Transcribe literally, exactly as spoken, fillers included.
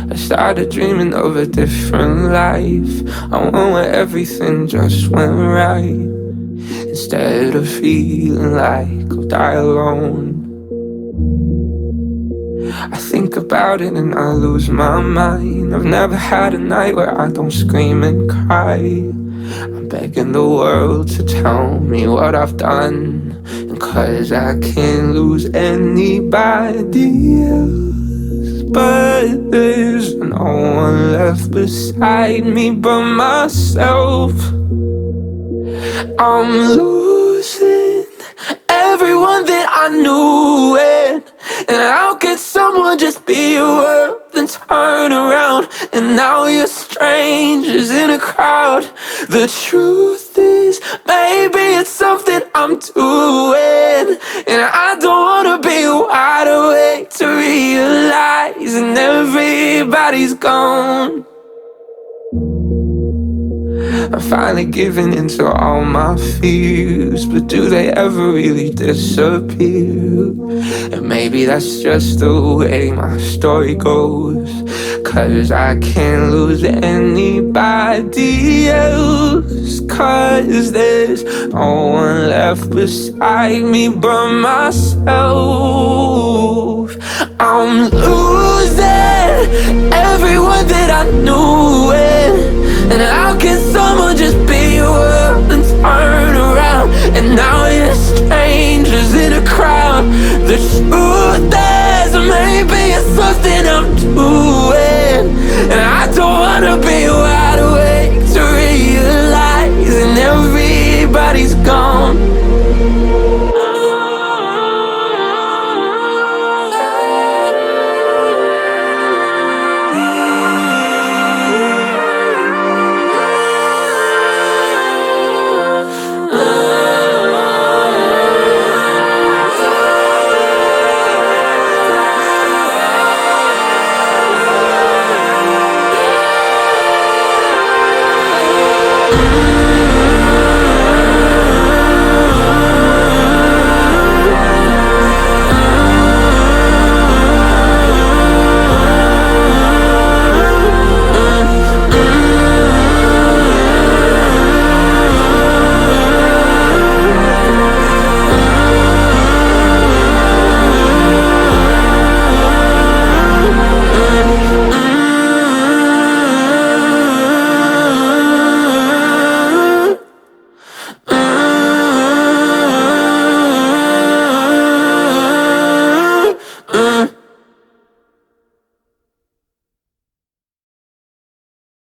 I started dreaming of a different life, a one where everything just went right. Instead of feeling like I'll die alone, I think about it and I lose my mind. I've never had a night where I don't scream and cry. I'm begging the world to tell me what I've done, and cause I can't lose anybody else. But there's no one left beside me but myself. I'm losing everyone that I knew, and, and how could someone just be your world and turn around, and now you're strangers in a crowd? The truth is, maybe it's something I'm doing, and I don't wanna be wide awake to realize and everybody's gone. I'm finally giving into all my fears, but do they ever really disappear? And maybe that's just the way my story goes, cause I can't lose anybody else. Cause there's no one left beside me but myself. I'm losing everyone that I knew, and how can someone just be your world and turn around, and now you're strangers in a crowd? The truth is, maybe it's something I'm doing, and I don't wanna be wide awake to realize and everybody's gone.